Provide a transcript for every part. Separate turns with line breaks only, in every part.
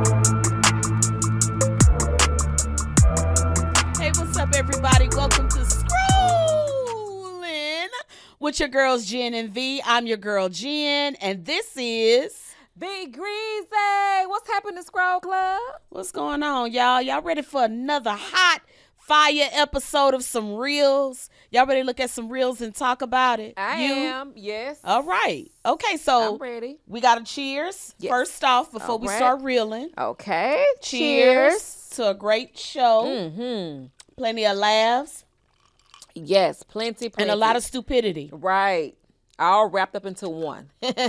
Hey, what's up, everybody? Welcome to Scrolling with your girls, Jen and V. I'm your girl, Jen, and this is
V Greasy. What's happening, Scroll Club?
What's going on, y'all? Y'all ready for another hot fire episode of some reels? Y'all ready to look at some reels and talk about it?
I am, yes.
All right. Okay, so
I'm ready.
we got a cheers first off before we start reeling.
Okay.
Cheers to a great show.
Mm-hmm.
Plenty of laughs.
Yes, plenty.
And a lot of stupidity.
Right. All wrapped up into one.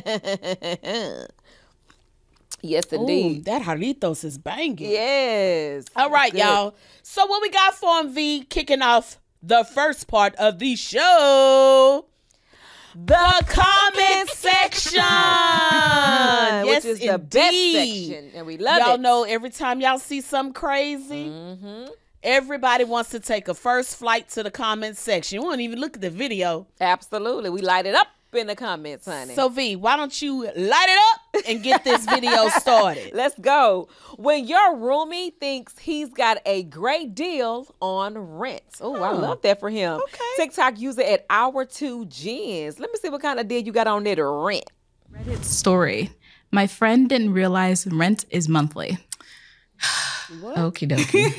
Yes, indeed.
Ooh, that Jarritos is banging.
Yes.
All right, y'all. So what we got for him, V, kicking off the first part of the show, the comment section. Yes,
which is the best section, and we love
y'all
it.
know every time y'all see something crazy, everybody wants to take a first flight to the comment section. You won't even look at the video.
Absolutely. We light it up in the comments, honey.
So, V, why don't you light it up and get this video started?
Let's go. When your roomie thinks he's got a great deal on rent. Oh, I love that for him.
Okay.
TikTok user at Hour2Gens. Let me see what kind of deal you got on there to rent.
Reddit story. My friend didn't realize rent is monthly. Okie dokie.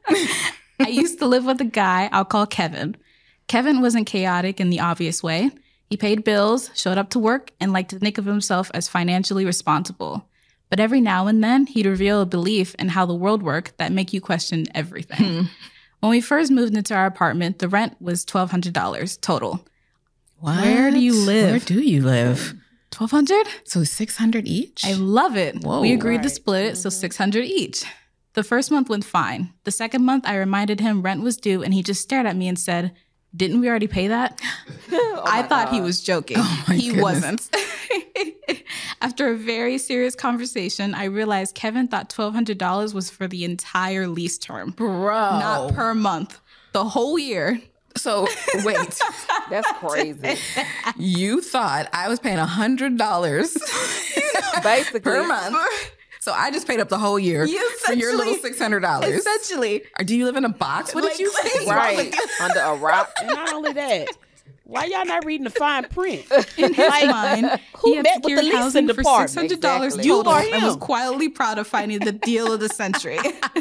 I used to live with a guy I'll call Kevin. Kevin wasn't chaotic in the obvious way. He paid bills, showed up to work, and liked to think of himself as financially responsible. But every now and then, he'd reveal a belief in how the world worked that make you question everything. When we first moved into our apartment, the rent was $1,200 total.
What?
Where do you live?
Where do you live?
$1,200?
So 600 each?
I love it.
Whoa.
We agreed to split it, so $600 each. The first month went fine. The second month, I reminded him rent was due, and he just stared at me and said, "Didn't we already pay that?" I thought he was joking. He wasn't. After a very serious conversation, I realized Kevin thought $1,200 was for the entire lease term.
Bro.
Not per month. The whole year.
So, wait.
That's crazy.
You thought I was paying $100
Basically.
per month. So I just paid up the whole year for your little $600.
Essentially.
Or do you live in a box? What did you say?
Right. Under a rock.
And not only that, why y'all not reading the fine print?
In his mind,
who
he had
met with the
secured
leasing
housing for
department?
$600
Exactly.
You
total
or
and was
him?
quietly proud of finding the deal of the century.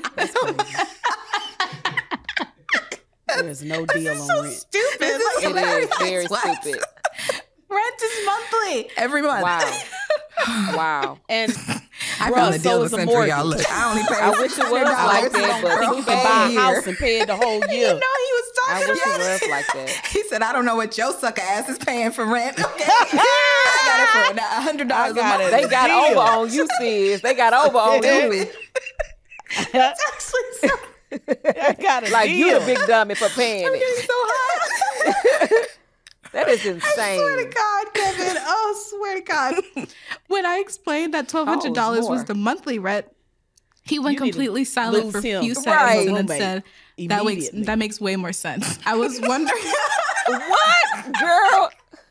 There's no deal on rent.
Stupid.
It is very stupid.
Rent is monthly.
Every month.
Wow. Wow.
And
I
bruh,
found the deal
so
of
is
the
a
century,
mortgage.
y'all. Look, I only paid
I wish it was like that, but
Think
too
you can buy a
bad.
house and pay it the whole year.
No, he was
I
talking
wish
about
it was like that.
He said, "I don't know what your sucker ass is paying for rent." Okay. I got it for $100 a
got
month.
it.
They got
Deal.
over on you, sis. They got over on you.
That's actually so. I got a
Like
deal.
you the big dummy for paying it.
It's so hot.
That is insane.
Swear to God, Kevin. Oh, swear to God. When I explained that $1,200 was
more.
the monthly rent, he went
You need to
completely silent
lose
for a
him.
few seconds
Right.
and then
Roommate.
said,
Immediately.
that makes way more sense. I was wondering.
What, girl?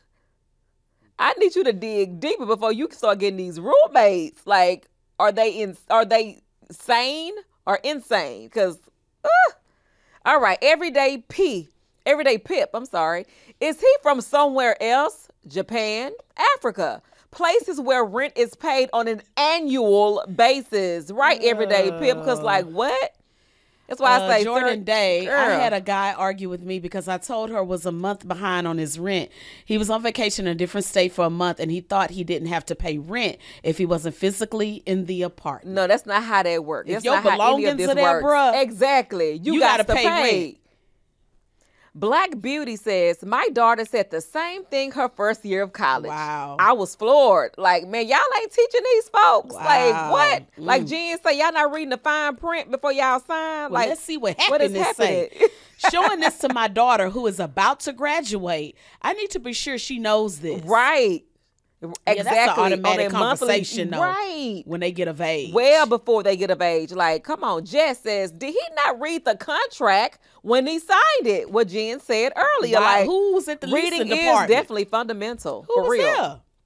I need you to dig deeper before you start getting these roommates. Like, are they sane or insane? Because, all right, everyday Pip. I'm sorry. Is he from somewhere else? Japan, Africa, places where rent is paid on an annual basis, right? Everyday Pip. Because, like, what? That's why I say
Jordan Day, I
Girl.
had a guy argue with me because I told her was a month behind on his rent. He was on vacation in a different state for a month, and he thought he didn't have to pay rent if he wasn't physically in the apartment.
No, that's not how that works.
If
That's
your
not how any of
belongings
this
are there,
works.
bruh,
Exactly. You
gotta
got to
pay
pay.
rent.
Black Beauty says, my daughter said the same thing her first year of college.
Wow.
I was floored. Like, man, y'all ain't teaching these folks.
Wow.
Like, what? Like Jen say, y'all not reading the fine print before y'all sign?
Well,
Like,
let's see what
what is
happiness say.
happening?
Showing this to my daughter who is about to graduate. I need to be sure she knows this.
Right.
Yeah,
Exactly.
that's an automatic
On a monthly-
conversation, though.
Right.
When they get of age.
Well before they get of age. Like, come on. Jess says, did he not read the contract when he signed it? What Jen said earlier.
Why?
Like,
Who was at the
reading
leasing
is
department?
definitely fundamental.
Who
for
was
real.
there?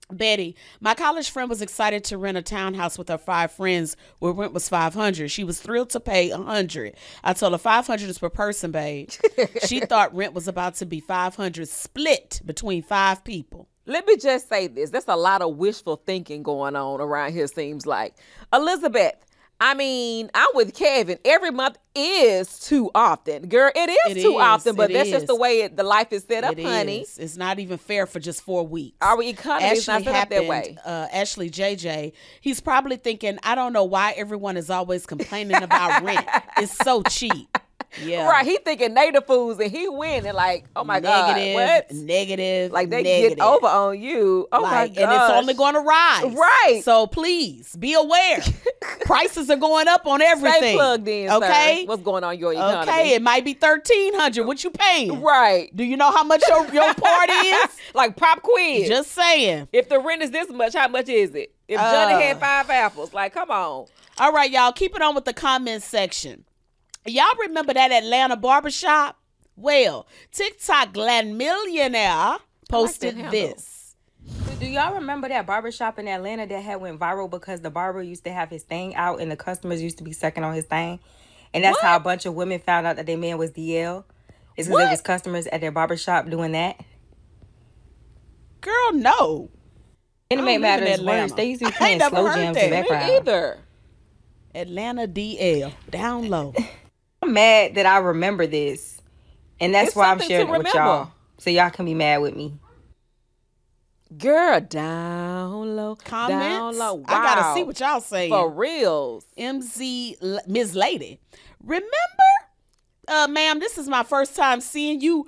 Betty, my college friend was excited to rent a townhouse with her 5 friends where rent was $500. She was thrilled to pay $100. I told her $500 is per person, babe. She thought rent was about to be $500 split between 5 people.
Let me just say this. There's a lot of wishful thinking going on around here, seems like. Elizabeth, I mean, I'm with Kevin. Every month is too often. Girl, it is too often, but that's just the way the life is set up, honey.
It's not even fair for just 4 weeks.
Our economy is not set up that way.
Ashley JJ, he's probably thinking, I don't know why everyone is always complaining about rent. It's so cheap. Yeah.
Right. He thinking native foods and he winning like, oh my God. What?
Negative.
Like they get over on you. Oh my God.
And it's only going to rise.
Right.
So please be aware. Prices are going up on everything.
Stay plugged in,
okay?
Sir. What's going on in your economy?
Okay. It might be $1,300. What you paying?
Right.
Do you know how much your part is?
Like pop quiz.
Just saying.
If the rent is this much, how much is it? If Johnny had 5 apples, like come on.
All right, y'all. Keep it on with the comments section. Y'all remember that Atlanta barbershop? Well, TikTok Glam Millionaire posted this.
Do y'all remember that barbershop in Atlanta that had went viral because the barber used to have his thing out and the customers used to be sucking on his thing? And that's how a bunch of women found out that their man was DL. It's because there was customers at their barbershop doing that.
Girl, no.
And it made matters worse. They used to be playing slow jams in the background.
Me either.
Atlanta DL. Down low.
I'm mad that I remember this. And that's why I'm sharing it with y'all. So y'all can be mad with me.
Girl, down low.
Comments?
Down low. Wow.
I gotta see what y'all saying.
For reals.
Miss Lady. Remember? Ma'am, this is my first time seeing you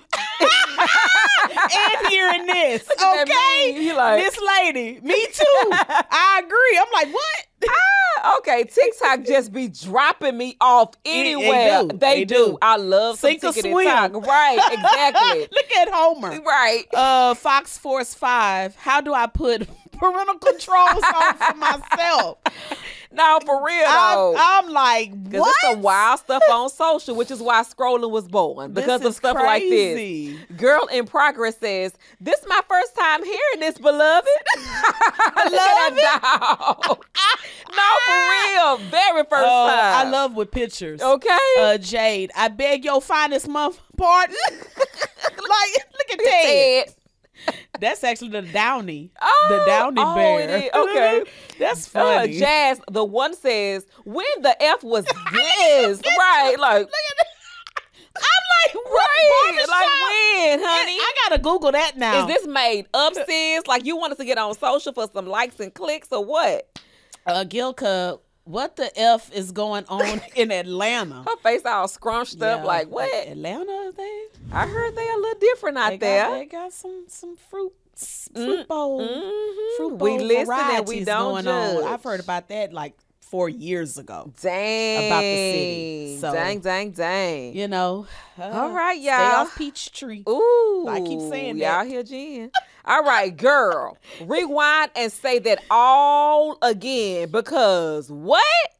and hearing this. Okay?
Like,
Miss Lady. Me too. I agree. I'm like, what?
Okay, TikTok just be dropping me off anywhere. They do. I love
Sink or
some
swim.
TikTok. Right, exactly.
Look at Homer.
Right.
Fox Force 5. How do I put parental controls on for myself?
No, for real though.
I'm like, what?
Because there's some wild stuff on social, which is why scrolling was born. Because of stuff like this. Girl in Progress says, this is my first time hearing this, beloved. Beloved? No, for real. Very first time.
I love with pictures.
Okay.
Jade, I beg your finest month pardon. Like, look at Ted. That's actually the Downy. The Downy bear.
It is. Okay.
That's funny.
Jazz, the one says, when the F was this? Right. Like,
I'm like, right.
Like when, honey?
I gotta Google that now.
Is this made up, sis? Like you wanted to get on social for some likes and clicks or what?
Gilka, what the F is going on in Atlanta?
Her face all scrunched up. Like what?
Atlanta,
I heard they a little different out there.
They got some fruit bowl.
Mm-hmm.
Fruit bowl
we listen and we don't
judge. I've heard about that like 4 years ago.
Dang.
About the city. So,
dang.
You know.
All right, y'all.
Stay off Peachtree.
Ooh.
I keep saying
y'all
that.
Here, Jen. All right, girl. Rewind and say that all again because what?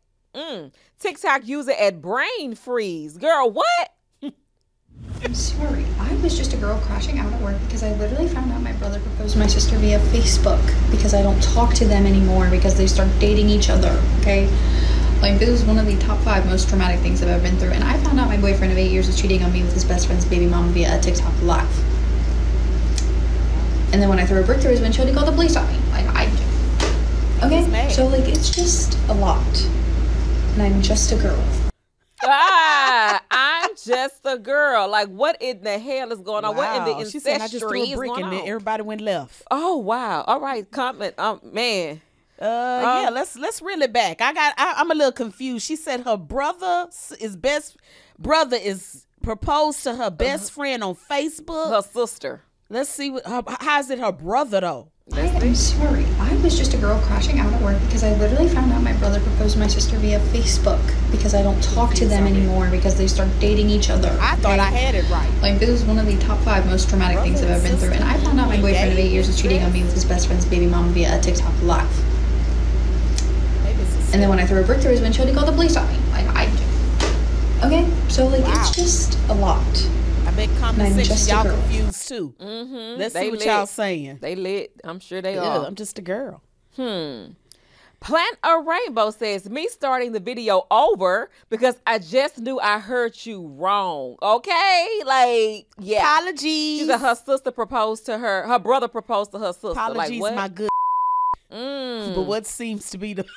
TikTok user at brain freeze. Girl, what?
I'm sorry. I was just a girl crashing out at work because I literally found out my brother proposed to my sister via Facebook because I don't talk to them anymore because they start dating each other, okay? Like, this is one of the top 5 most traumatic things I've ever been through. And I found out my boyfriend of 8 years was cheating on me with his best friend's baby mom via a TikTok live. And then when I threw a brick through his windshield, he called the police on me. Like, okay? So, like, it's just a lot. And I'm just a girl.
I'm just a girl. Like, what in the hell is going on? What in the ancestry
She said I just threw a brick and then everybody went left.
Oh wow! All right, comment. Man.
Yeah. Let's reel it back. I'm a little confused. She said her brother is proposed to her best friend on Facebook.
Her sister.
Let's see how is it her brother though?
I'm sorry. I was just a girl crashing out at work because I literally found out my brother proposed to my sister via Facebook because I don't talk to them anymore because they start dating each other.
I thought I had it right.
Like, this is one of the top 5 most traumatic things I've ever been through. And I found out my boyfriend of 8 years was cheating on me with his best friend's baby mom via a TikTok live. And then when I threw a brick through his windshield, he called the police on me. Like, okay? So, like, it's just a lot.
bet comment
I'm
section
just a
y'all
girl.
confused too.
Mm-hmm.
Let's
They
see what
lit.
y'all saying.
They lit. I'm sure they
Yeah,
are.
I'm just a girl.
Plant a Rainbow says, me starting the video over because I just knew I heard you wrong. Okay? Like, yeah.
Apologies.
She said her sister proposed to her brother proposed to her sister.
Apologies,
like, what?
my good.
Mm.
But what seems to be the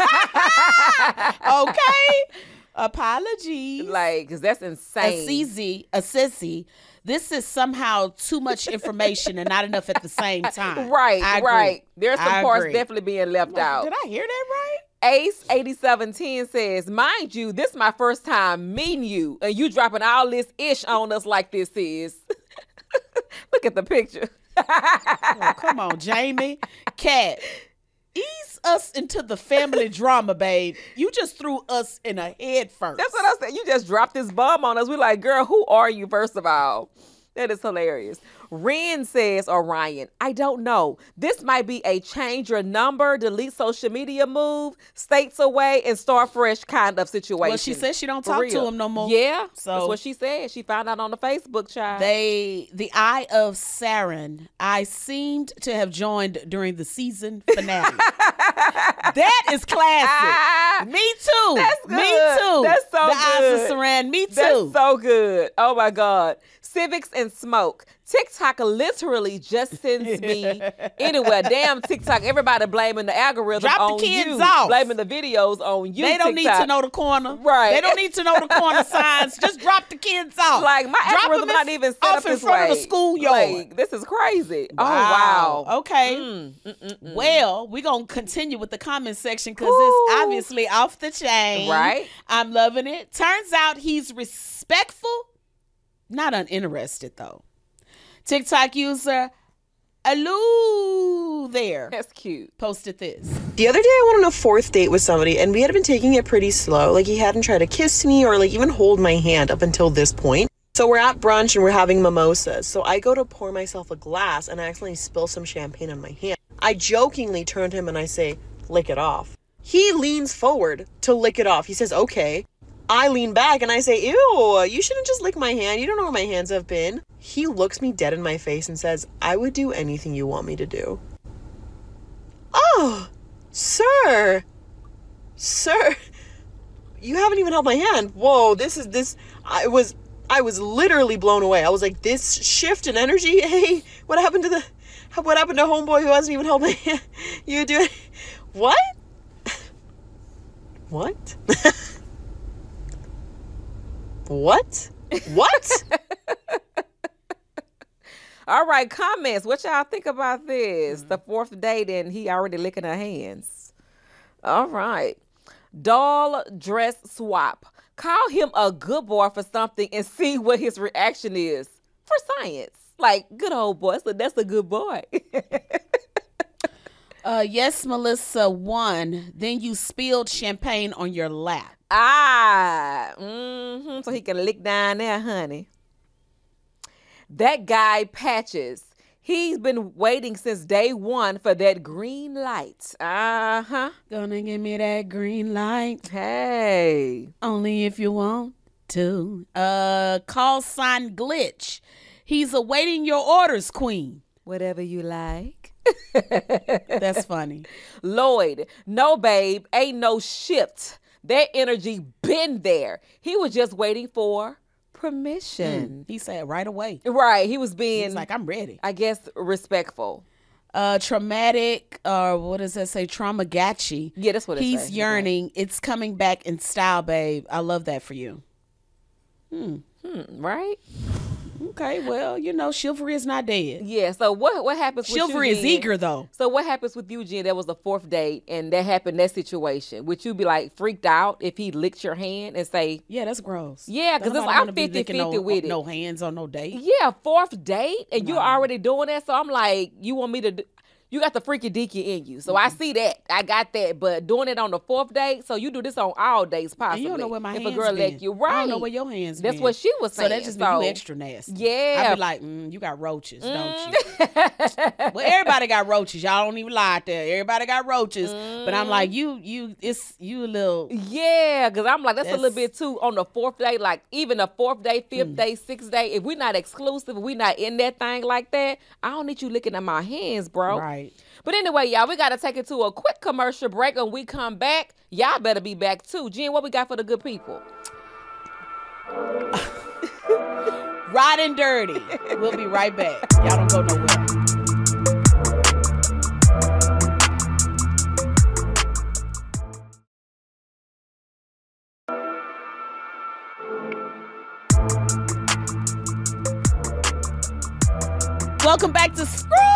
okay? Apologies.
Like, because that's insane.
a sissy. This is somehow too much information and not enough at the same time.
Right,
I agree.
right. There's some
I
parts
agree.
definitely being left out.
Did I hear that right?
Ace 8710 says, mind you, this is my first time meeting you, and you dropping all this ish on us like this is. Look at the picture.
Oh, come on, Jamie. Cat, ease us into the family drama, babe. You just threw us in a head first.
That's what I said. You just dropped this bomb on us. We're like, girl, who are you, first of all? That is hilarious. Ren says, or Ryan, I don't know. This might be a change your number, delete social media move, states away, and start fresh kind of situation.
Well, she said she don't
For
talk
real.
to him no more.
Yeah,
So
that's what she said. She found out on the Facebook, child.
the Eye of Saren, I seemed to have joined during the season finale. That is classic. Me too.
That's good.
Me too.
That's so
the
good.
Eyes of Saran. Me too.
That's so good. Oh my God. Civics and smoke. TikTok literally just sends me anywhere. Damn TikTok. Everybody blaming the algorithm
Drop the
on
kids
you.
off.
Blaming the videos on you.
They don't need
TikTok.
to know the corner.
Right.
They don't need to know the corner signs. Just drop the kids off.
Like, my
Drop
algorithm
them
not even set
off
up
in
this
front
way.
of the schoolyard.
Like, this is crazy. Oh, wow.
Okay. Well, we're going to continue with the comment section because
Woo.
it's obviously off the chain.
Right.
I'm loving it. Turns out he's respectful, not uninterested, though. TikTok user Aloo there
That's cute.
posted this.
The other day I went on a fourth date with somebody and we had been taking it pretty slow. Like he hadn't tried to kiss me or like even hold my hand up until this point. So we're at brunch and we're having mimosas. So I go to pour myself a glass and I accidentally spill some champagne on my hand. I jokingly turn to him and I say, lick it off. He leans forward to lick it off. He says, okay. I lean back and I say, ew, you shouldn't just lick my hand. You don't know where my hands have been. He looks me dead in my face and says, I would do anything you want me to do. Oh, sir, you haven't even held my hand. Whoa, I was literally blown away. I was like, this shift in energy, hey, what happened to homeboy who hasn't even held my hand? You do it. What? What? What?
All right, comments. What y'all think about this? The fourth date and he already licking her hands. All right. Doll dress swap. Call him a good boy for something and see what his reaction is. For science. Like, good old boy. So that's a good boy.
Yes, Melissa won. Then you spilled champagne on your lap.
So he can lick down there, honey. That guy Patches. He's been waiting since day one for that green light.
Gonna give me that green light.
Hey.
Only if you want to. Call sign glitch. He's awaiting your orders, queen.
Whatever you like.
That's funny.
Lloyd. No, babe. Ain't no shift. That energy been there. He was just waiting for permission.
He said right away.
Right. He was being,
He's like, I'm ready.
I guess, respectful.
Traumatic, or what does that say? Traumagachi.
Yeah, that's what it
He's
says.
yearning. It's coming back in style, babe. I love that for you.
Right?
Okay, well, chivalry is not dead.
Yeah. So what happens with
Chivalry
you,
is
Jen?
eager, though.
So what happens with you, Jen? That was the fourth date and that happened, that situation. Would you be like freaked out if he licked your hand and say,
Yeah, that's gross.
yeah, because
Don't
it's
nobody
like, I'm
wanna be licking
50-50 with it.
No hands on no date.
Yeah, fourth date and you're already doing that. So I'm like, you want me to you got the freaky deaky in you. So I see that. I got that. But doing it on the 4th date, so you do this on all days possibly.
And you don't know where my
if
hands
a girl
been.
let you, right?
I don't know where your hands
That's
been.
what she was saying.
So that just means you extra nasty.
Yeah.
I be like, you got roaches, don't you? Well, everybody got roaches. Y'all don't even lie out there. Everybody got roaches. But I'm like, you a little.
Yeah, because I'm like, that's a little bit too on the 4th day. Like, even the 4th day, 5th day, 6th day, if we're not exclusive, if we're not in that thing like that, I don't need you looking at my hands, bro.
Right.
But anyway, y'all, we got to take it to a quick commercial break. And we come back, y'all better be back too. Jen, what we got for the good people?
Riding dirty. We'll be right back. Y'all don't go nowhere. Welcome back to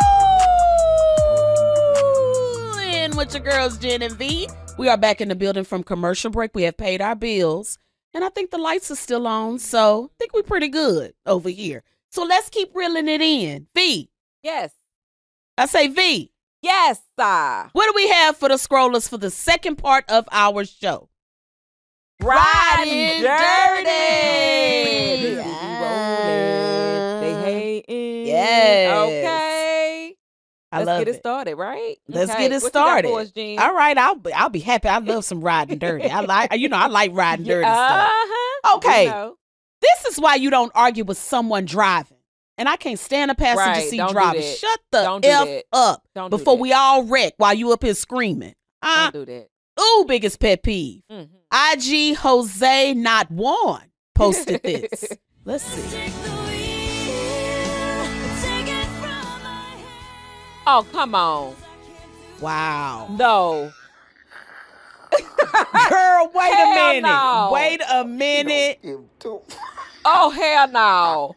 Screwing with your girls, Jen and V. We are back in the building from commercial break. We have paid our bills, and I think the lights are still on, so I think we're pretty good over here. So let's keep reeling it in. V.
Yes.
I say V.
Yes, sir.
What do we have for the scrollers for the second part of our show?
Riding dirty. They hating.
Yes.
Okay.
Let's
get it started, right?
Let's
Okay.
get it
What you got
started.
for us, Jean?
All right, I'll be happy. I love some riding dirty. I like riding dirty stuff.
Uh-huh.
Okay.
You know.
This is why you don't argue with someone driving. And I can't stand a passenger
Right,
seat
don't do
driver.
that.
Shut the
Don't do
F
that.
up
Don't do
before
that.
we all wreck while you up here screaming.
Don't do that.
Ooh, biggest pet peeve.
Mhm.
IG Jose Not One posted this. Let's see.
Oh, come on.
Wow.
No.
Girl, wait a
Hell
minute.
no.
Wait a minute.
Oh, hell no.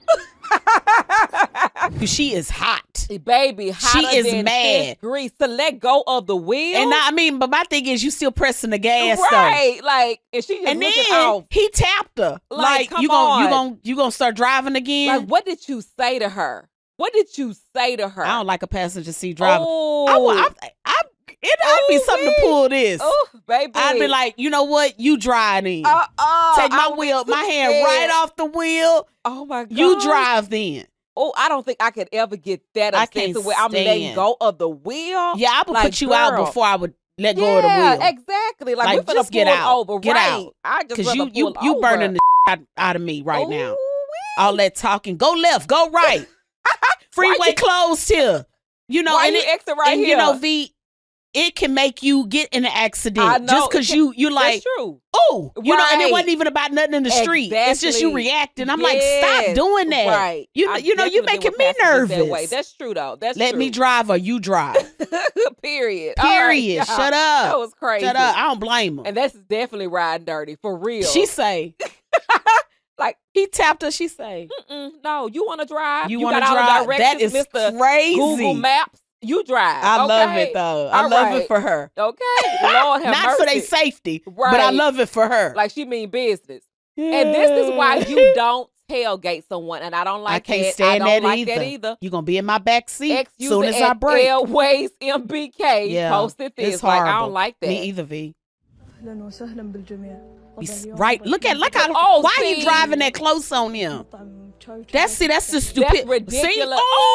She is hot.
Baby, hotter
is
than
mad.
fish grease to let go of the wheel.
And but my thing is, you still pressing the gas,
right. Like, and she just
And
looking
then
off.
he tapped her.
Like, come
you
on.
gonna start driving again?
Like, what did you say to her? What did you say to her?
I don't like a passenger seat driver.
Oh.
I'd be something to pull this.
Oh, baby.
I'd be like, you know what? You drive then. Take my
I would
wheel,
be
my hand
scared.
right off the wheel.
Oh my God.
You drive then.
Oh, I don't think I could ever get that
I
upset
can't
to where I'm letting
stand.
go of the wheel.
Yeah, I would
Like,
put you out
girl.
before I would let go of the wheel.
Exactly. Like we're finna
just get
pull
out.
over.
Get
right.
out.
I just
Because
rather
you
pull
burning
over.
the out of me right now.
Ooh-wee.
All that talking. Go left, go right. Freeway closed here. You know,
Why
and
you exit right
and
here?
you know, V, it can make you get in an accident
I know,
just because you like,
That's true.
oh, you know, and it
Right.
wasn't even about nothing in the street. It's just you
Exactly.
reacting. I'm like, stop
Yes.
doing that.
Right.
You
I
know, you
definitely
making
get
me
with passengers that way.
nervous.
That's true though. That's
Let
true.
me drive or you drive.
Period. All right,
Period.
y'all.
Shut up.
That was crazy.
Shut up. I don't blame her.
And that's definitely riding dirty for real.
She say,
like,
he tapped her. She say,
no, you want to drive?
you
got
want to
all the
drive? That
directions,
is
Mr.
crazy.
Google Maps. You drive.
I love
okay?
it though. I
All
love
right.
it for her.
Okay. Lord have
Not
mercy.
for their safety, but I
Right.
love it for her.
Like she mean business. And this is why you don't tailgate someone. And I don't like
I can't
that.
stand
I don't
that
like
either.
that either.
You're gonna be in my back seat
Ex-user
soon as I
at
break.
Airways MBK
Yeah,
posted this.
it's
Like,
horrible.
I don't like that.
Me either, V. Right, look how
Oh,
why
see?
he driving that close on him? That's the stupid.
That's ridiculous.
See?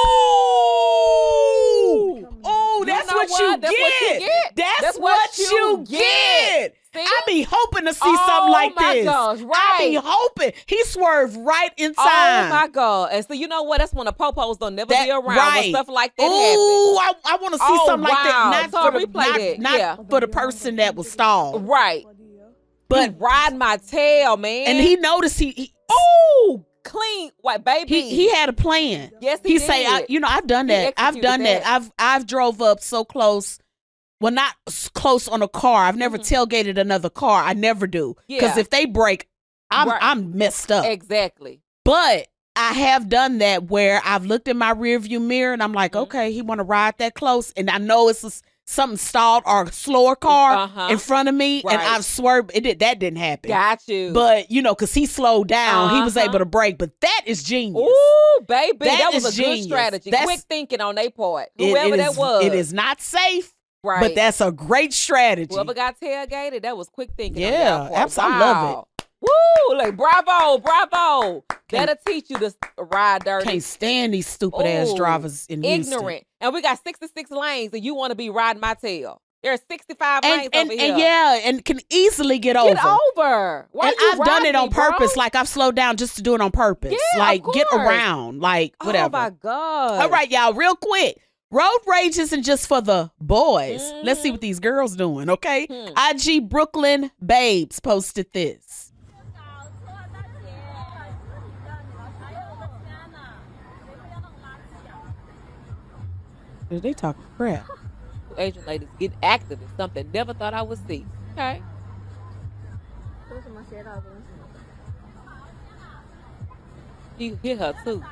Oh, that's
know
what
what?
you
That's what you
get.
get.
That's
That's
what
what
you
you
get.
get. See?
I be hoping to see
Oh,
something like
my
this.
gosh,
I be
right.
hoping he swerved right in
Oh
time.
my God. And so you know what? That's when the popos don't never
That-
be around
right.
when stuff like that
Ooh,
happens.
I want to see
Oh,
something like that.
wow.
Not
So
for the
replay that.
not
Yeah.
for the person that was stalled.
Right.
But
He ride my tail, man.
and he noticed he
oh, clean white baby.
he had a plan.
Yes, he
say,
did.
I've done
He
that. I've
executed
done that.
that.
I've drove up so close. Well, not close on a car. I've never tailgated another car. I never do. Because
Mm-hmm. Yeah.
if they break, I'm
Right.
I'm messed up.
Exactly.
But I have done that where I've looked in my rearview mirror and I'm like,
Mm-hmm.
okay, he want to ride that close, and I know it's something stalled or a slower car
Uh-huh.
in front of me, and
Right.
I've swerved. That didn't happen.
Got you.
But because he slowed down, he was
Uh-huh.
able to brake. But that is genius.
Ooh, baby,
That
that was
is
a good
genius.
strategy.
That's-
Quick thinking on their part.
It-
Whoever
it
that
is-
was.
It is not safe,
right.
but that's a great strategy.
Whoever got tailgated, that was quick thinking. on
Yeah,
their part.
absolutely. I love
Wow. Woo! Like bravo. That'll teach you to ride dirty.
Can't stand these stupid ass
Ooh,
drivers in Houston.
ignorant. And we got 66 lanes, and you want to be riding my tail. There are 65 lanes
And
over here.
and can easily get over.
Get over. Why
And
you
I've done
ride
it
me,
on
bro?
purpose. Like I've slowed down just to do it on purpose.
Yeah,
like
of
get
course.
around. Like whatever.
Oh my God.
All right, y'all, real quick. Road rage isn't just for the boys. Let's see what these girls doing, okay? IG Brooklyn Babes posted this. They talking crap.
Asian ladies get active is something never thought I would see. Okay. You hear her too.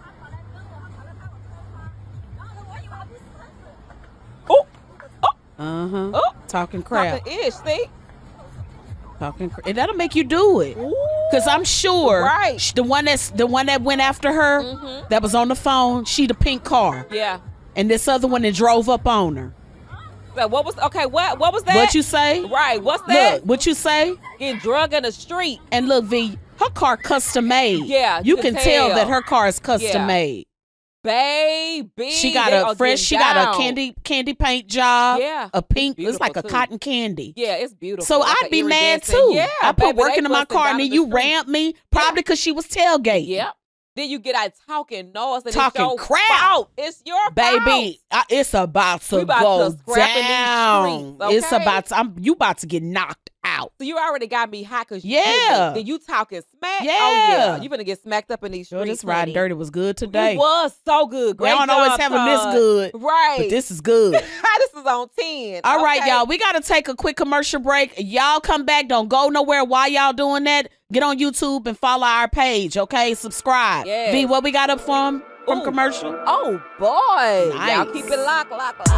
Oh,
Uh-huh.
oh,
Talking crap.
talking ish. See,
And that'll make you do it. Cause I'm sure
Right.
the one that went after her that was on the phone, she the pink car.
yeah.
And this other one that drove up on her.
So what was okay? What was that?
What you say?
Right. What's that?
Look, what you say?
Getting drug in the street.
And look, V, her car custom made.
Yeah,
You can tell that her car is custom
Yeah.
made.
Baby,
She got
they
a
are
fresh,
getting
she got a
down.
candy paint job.
Yeah,
A pink,
it's
it's like a
beautiful, too.
cotton candy.
Yeah, it's beautiful.
So
Like
I'd
a
be mad
iridescent-
too.
Yeah,
I put
baby,
work
they
into my
busting
car
down
and
in
then
the
you
street.
rammed me, probably because she was tailgating.
Yep. Then you get out talking noise and
Talking
it's your
crap.
fault. It's your fault.
Baby, it's about to
We about
go
to scrap in these
down.
streets,
It's
okay?
about to, you about to get knocked out.
So you already got me hot because you
Yeah.
hit me. Then you talking smack. Oh
Yeah.
yeah, you gonna get smacked up in these
Girl,
streets.
this riding
honey.
dirty was good today.
It was so good.
We
Great
don't always
job,
have them this
Todd.
good,
right?
but this is good.
this is on 10.
All right,
okay?
y'all. We got to take a quick commercial break. Y'all come back. Don't go nowhere. While y'all doing that, get on YouTube and follow our page, okay? Subscribe.
Yes.
V, what we got up from
Ooh.
commercial?
Oh boy,
Nice.
y'all keep it locked.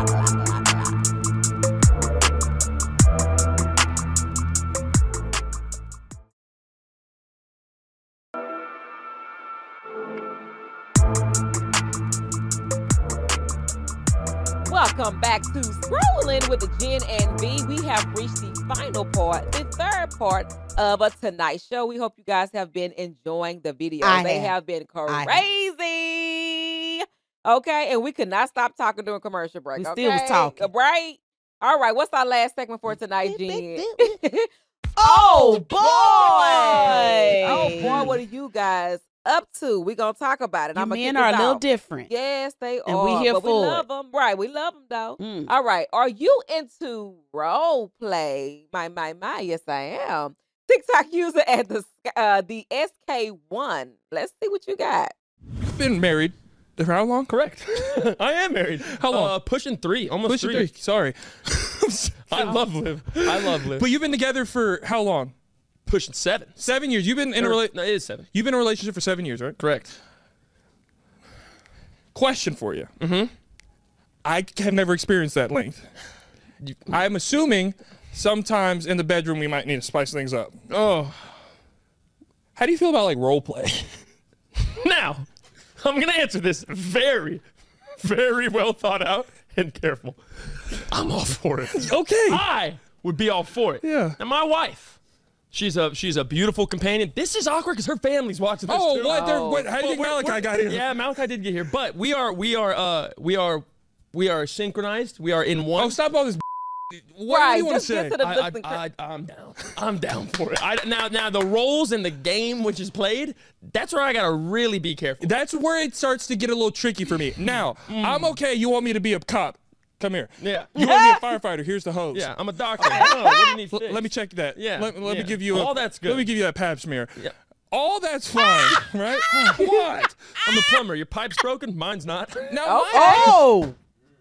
Welcome back to Scrolling with the Jen and V. We have reached the final part, the third part of a Tonight Show. We hope you guys have been enjoying the videos. They have been crazy. Okay, and we could not stop talking during commercial break.
We
okay?
still was talking.
Right? All right, what's our last segment for tonight, Jen?
Oh, boy.
Oh, boy, what are you guys up to? We're going to talk about it.
You
I'm
men are a little different.
Yes, they
And
are.
we here
but
for
we
it.
love them. Right, we love them, though.
Mm.
All right, are you into role play? My, yes, I am. TikTok user at the SK1. Let's see what you got.
Been married for how long?
Correct. I am married.
How long?
Pushing 3, almost
Pushing
3.
3. Sorry.
I love Liv. I love Liv.
But you've been together for how long?
Pushing 7.
7 years. You've been in a
No, it is 7.
You've been in a relationship for 7 years, right?
Correct.
Question for you. I have never experienced that length. I'm assuming sometimes in the bedroom we might need to spice things up.
Oh.
How do you feel about like role play?
Now, I'm going to answer this very, very well thought out and careful. I'm all for it.
Okay.
I would be all for it.
Yeah.
And my wife, she's a beautiful companion. This is awkward because her family's watching this
Oh,
too.
what? How do you think Malachi got here?
Yeah, Malachi did get here, but we are synchronized. We are in one.
Oh, stop all this. What
right,
do you want to
just get
say?
to the listen.
I'm down. I'm down for it. Now the roles in the game which is played, that's where I gotta really be careful.
That's where it starts to get a little tricky for me. Now, I'm okay. You want me to be a cop? Come here.
Yeah.
You want to be a firefighter? Here's the hose.
Yeah, I'm a doctor. Oh, what do you need fixed?
Let me check that.
Yeah,
Let me
yeah.
give you
All that's good.
Let me give you that pap smear.
Yeah.
All that's fine, right? What?
I'm a plumber. Your pipe's broken. Mine's not.
Now,
Oh.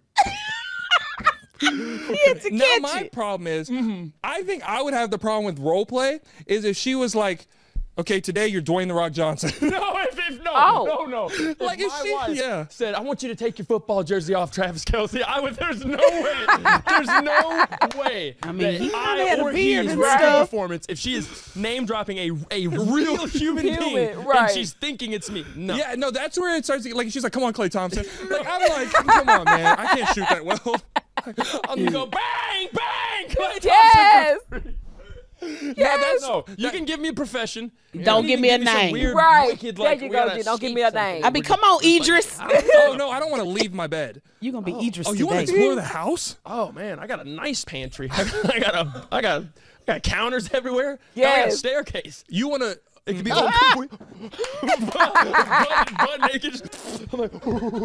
now my problem is, I think I would have the problem with role play is if she was like, Okay, today you're Dwayne The Rock Johnson.
No.
Like,
If
if
my wife
yeah.
said, I want you to take your football jersey off, Travis Kelce, there's no way. There's no way
I mean,
that
he
I
had a
or he
beard
is
and
ready for
stuff.
performance if she is name dropping a real human being
right.
and she's thinking it's me. No.
Yeah, no, that's where it starts to get, like, she's like, come on, Klay Thompson. Like, I'm like, come on, man. I can't shoot that well.
I'm gonna go bang, bang, Klay Thompson.
Yes.
No, you can give me a profession.
Don't
You
give
can
me a
some
name.
weird,
Right.
wicked,
There
like,
you
we
go,
gotta
G. Don't give
escape
me a
something.
name.
I mean, come on, Idris.
Oh, no, I don't want to leave my bed.
You gonna be Idris
Oh, you want to
today.
explore the house?
Oh man, I got a nice pantry. I got counters everywhere. I got a
Yes.
staircase.
You want to... It could be
butt naked. I'm like,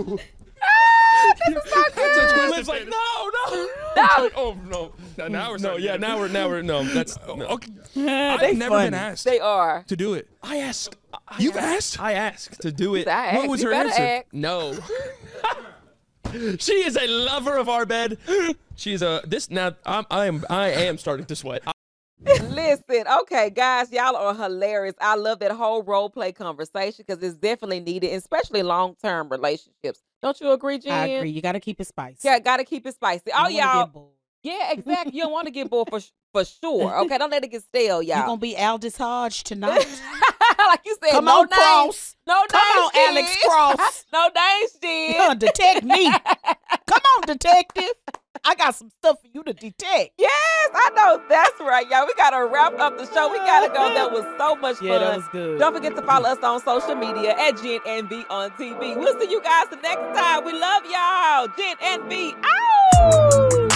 Liv's like, no. Oh no.
Now we're
No,
starting
yeah,
to-
now we're no. That's no.
Okay.
They
I've never
funny.
been asked
They are.
to do it.
I asked.
You've asked?
I asked to do it.
What was
You
her
better
answer?
ask.
No. She is a lover of our bed. She's a this now. I am starting to sweat.
Listen, okay, guys, y'all are hilarious. I love that whole role play conversation because it's definitely needed, especially long-term relationships. Don't you agree, Jen?
I agree. You got to keep it spicy.
Yeah, gotta keep it spicy.
You
Oh,
don't wanna
y'all.
get bored.
Yeah, exactly. You don't want to get bored for sure. Okay, don't let it get stale,
You
y'all.
gonna be Aldous Hodge tonight?
Like you said,
Come
no
on,
names.
Cross.
No
Come
names,
on,
Jen.
Alex Cross.
No names, Jen.
You gonna detect me? Come on, detective. I got some stuff for you to detect.
Yes, I know that's right, y'all. We gotta wrap up the show. We gotta go. That was so much fun.
Yeah, that was good.
Don't forget to follow us on social media at Jen and V on TV. We'll see you guys the next time. We love y'all. Jen and V. Ow!